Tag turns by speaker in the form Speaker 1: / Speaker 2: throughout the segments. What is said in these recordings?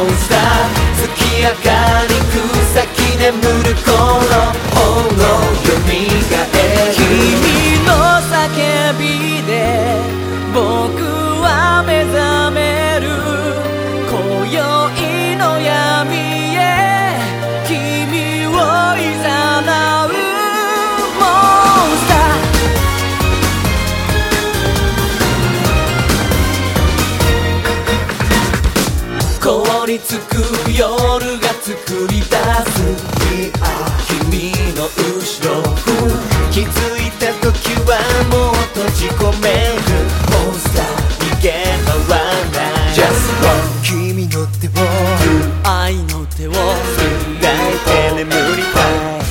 Speaker 1: モンスター月明かり草木眠る頃ほんの蘇る君の叫びで僕は目覚める今宵の闇へ君をいざなうモンスター凍りつく夜が作り出す君の後ろ気づいた時はもう閉じ込めるモンスター逃げ回らない Just one 君の手を愛の手を抱いて眠りたい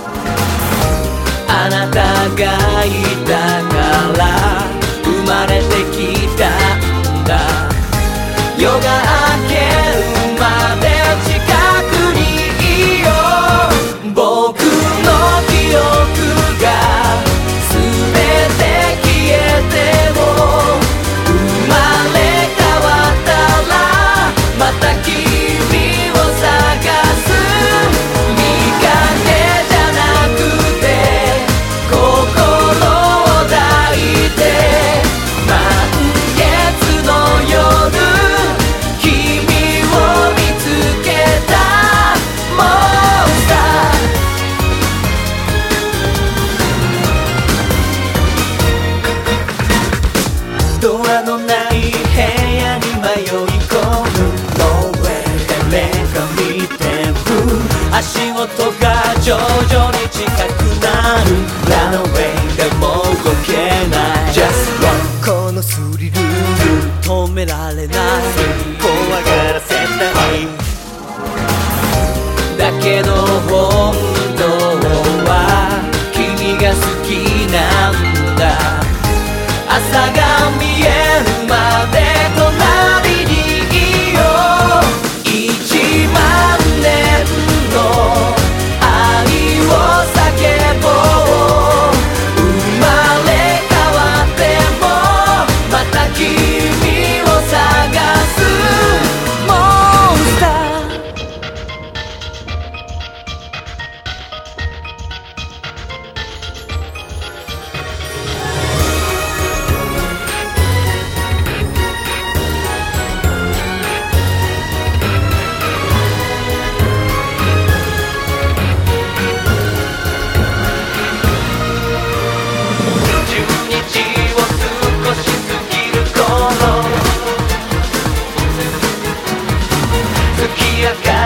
Speaker 1: あなたがいたから生まれてきたんだ夜が明けるまで近くにいよう僕の記憶が全て消えても生まれ変わったらまた君を探す見かけじゃなくて心を抱いて満月の夜君を見つけたモンスタードアのない部屋に迷い込む No way 誰か見てる足音が徐々に近くなる Run away でも動けない Just run このスリル止められない怖がらせないだけど本当は君が好きなんだ朝が見えるまで隣にいよう1万年の愛を叫ぼう生まれ変わってもまた君を探すモンスター月明かり